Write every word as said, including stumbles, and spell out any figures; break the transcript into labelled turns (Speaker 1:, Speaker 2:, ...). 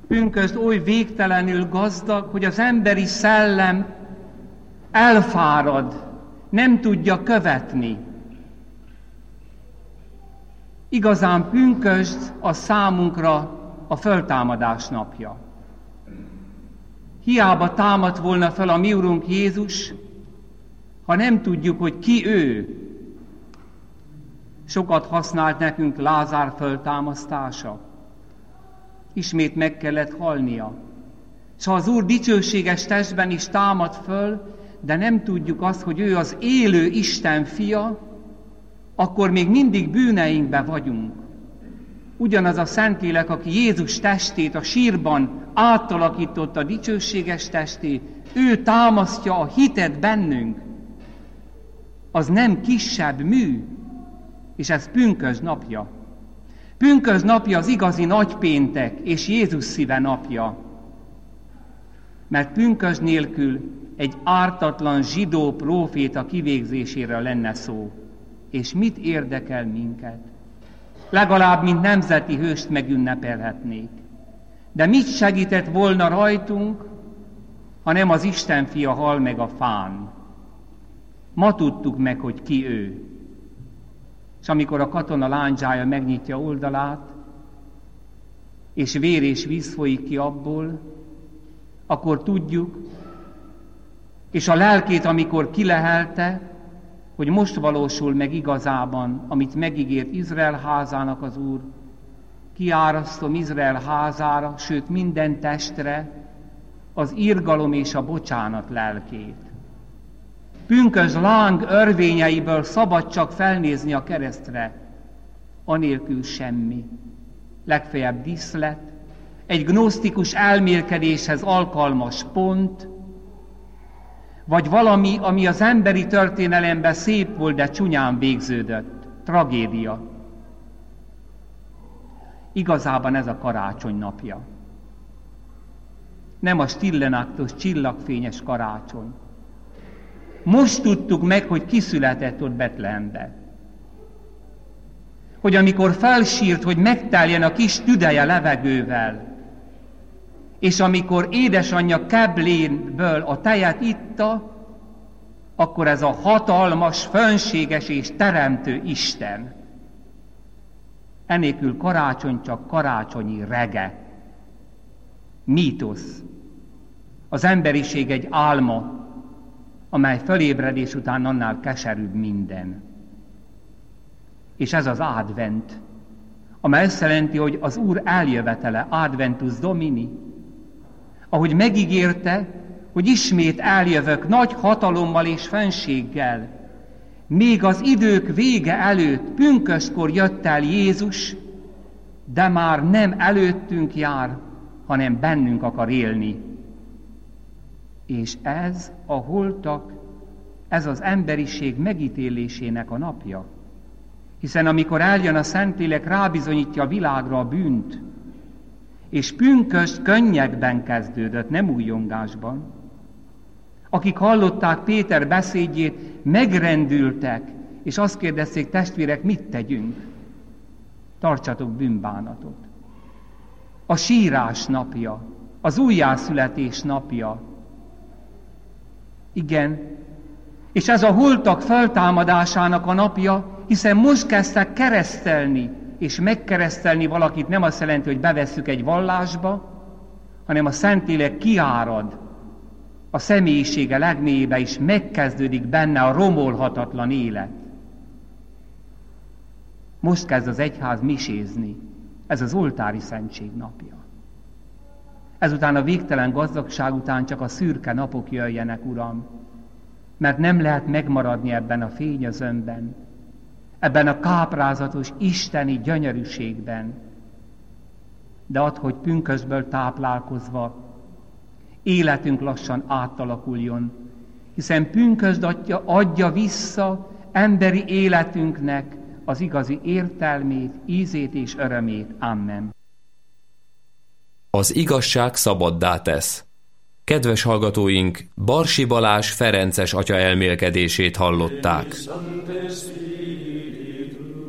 Speaker 1: Pünkösd oly végtelenül gazdag, hogy az emberi szellem elfárad, nem tudja követni. Igazán pünkösd a számunkra a föltámadás napja. Hiába támadt volna fel a mi Urunk Jézus, ha nem tudjuk, hogy ki ő. Sokat használt nekünk Lázár föltámasztása. Ismét meg kellett halnia. És ha az Úr dicsőséges testben is támad föl, de nem tudjuk azt, hogy ő az élő Isten fia, akkor még mindig bűneinkben vagyunk. Ugyanaz a Szentlélek, aki Jézus testét a sírban átalakította dicsőséges testét, ő támasztja a hitet bennünk. Az nem kisebb mű, és ez pünkösd napja. Pünkösd napja az igazi nagypéntek és Jézus szíve napja. Mert pünkösd nélkül egy ártatlan zsidó próféta kivégzésére lenne szó. És mit érdekel minket? Legalább, mint nemzeti hőst megünnepelhetnék. De mit segített volna rajtunk, ha nem az Isten fia hal meg a fán? Ma tudtuk meg, hogy ki ő. És amikor a katona lándzsája megnyitja oldalát, és vér és víz folyik ki abból, akkor tudjuk, és a lelkét, amikor kilehelte, hogy most valósul meg igazában, amit megígért Izrael házának az Úr, kiárasztom Izrael házára, sőt minden testre, az irgalom és a bocsánat lelkét. Pünkösd láng örvényeiből szabad csak felnézni a keresztre, anélkül semmi. Legfeljebb díszlet, egy gnosztikus elmélkedéshez alkalmas pont, vagy valami, ami az emberi történelemben szép volt, de csúnyán végződött. Tragédia. Igazában ez a karácsony napja. Nem a stillenaktos, csillagfényes karácsony. Most tudtuk meg, hogy ki született ott Betlehembe. Hogy amikor felsírt, hogy megteljen a kis tüdeje levegővel, és amikor édesanyja keblénből a tejet itta, akkor ez a hatalmas, fönséges és teremtő Isten. Enélkül karácsony csak karácsonyi rege. Mítosz. Az emberiség egy álma, amely fölébredés után annál keserűbb minden. És ez az advent, amely azt jelenti, hogy az Úr eljövetele, adventus domini, ahogy megígérte, hogy ismét eljövök nagy hatalommal és fenséggel. Még az idők vége előtt, pünköstkor jött el Jézus, de már nem előttünk jár, hanem bennünk akar élni. És ez a holtak, ez az emberiség megítélésének a napja. Hiszen amikor eljön a Szentlélek, rábizonyítja a világra a bűnt, és pünkösd könnyekben kezdődött, nem újongásban. Akik hallották Péter beszédjét, megrendültek, és azt kérdezték, testvérek, mit tegyünk? Tartsatok bűnbánatot. A sírás napja, az újjászületés napja. Igen, és ez a holtak feltámadásának a napja, hiszen most kezdtek keresztelni, és megkeresztelni valakit nem azt jelenti, hogy bevesszük egy vallásba, hanem a Szentlélek kiárad a személyisége legmélyébe, és megkezdődik benne a romolhatatlan élet. Most kezd az egyház misézni. Ez az oltári szentség napja. Ezután a végtelen gazdagság után csak a szürke napok jöjjenek, Uram, mert nem lehet megmaradni ebben a fényezőmben, ebben a káprázatos isteni gyönyörűségben. De add, hogy pünkösdből táplálkozva életünk lassan átalakuljon, hiszen pünkösd adja, adja vissza emberi életünknek az igazi értelmét, ízét és örömét. Amen.
Speaker 2: Az igazság szabaddá tesz. Kedves hallgatóink, Barsi Balázs ferences atya elmélkedését hallották.